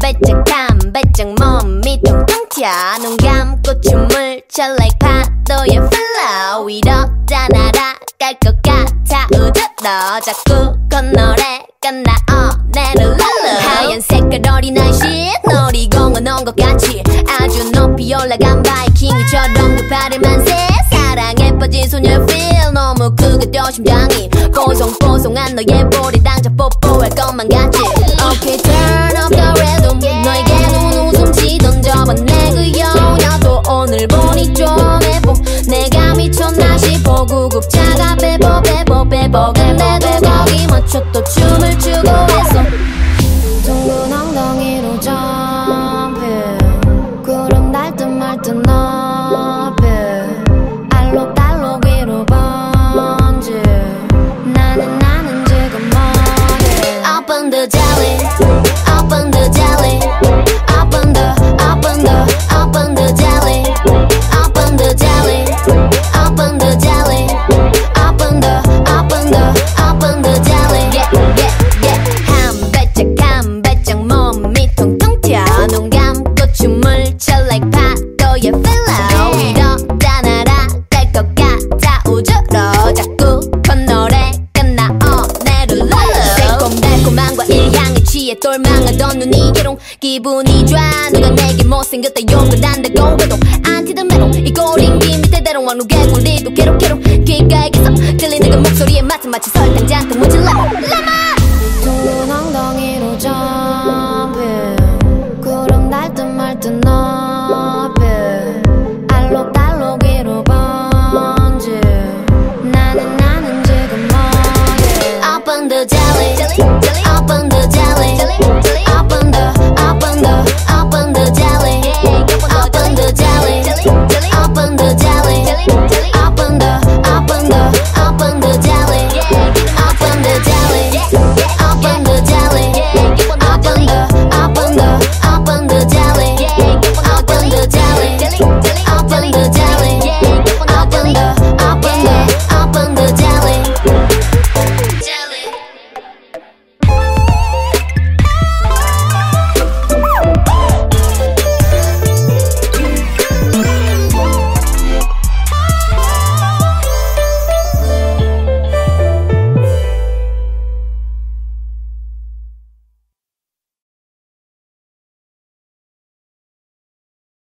배짝 몸이 통통 튀어 눈 감고 춤을 춰 like 파도에 flow 이러다 날아갈 것 같아 우드러 자꾸 건너래가 나어내를 룰루 하얀 색깔 어린아이 놀이공원 온 것 같이 아주 높이 올라간 바이킹처럼 그 팔을 만세 사랑에 빠진 소녀 feel 너무 크게 뛰어 심장이 뽀송뽀송한 너의 볼에 당장 뽀뽀할 것만 같지 Okay turn up the rhythm 너에게 눈웃음 지던 저번 내 그 여녀도 오늘 보니 좀 해보 내가 미쳤나 싶어 구급차가 빼보 근데도 거기 맞춰 또 춤을 추고 했어 둥근 엉덩이로 점프 구름 날 듯 말 듯 높이 알록달록 위로 번지 나는 지금 뭐해 Up on the jelly Up on the jelly Up on the Up on the Up on the jelly Up on the jelly Up on the jelly Up on the Up on the Up on the jelly 한 배짝 몸이 통통 튀어 눈 감고 춤을 춰 like 파도에 flow 이러다 날아갈 것 같아 우주로 자꾸 콧노래가 나오네를 룰루 새콤달콤한 과일 향에 취해 똘망하던 눈이 괴롱 기분이 좋아 누가 내게 못생겼다 욕을 한다고 해도 안티든 메롱 이 꼬링기 밑에 대롱 왕룩의 굴리도 괴롭 귓가에게서 들리는 그 목소리에 맞춰 마치 설탕 잔뜩 묻힌 레몬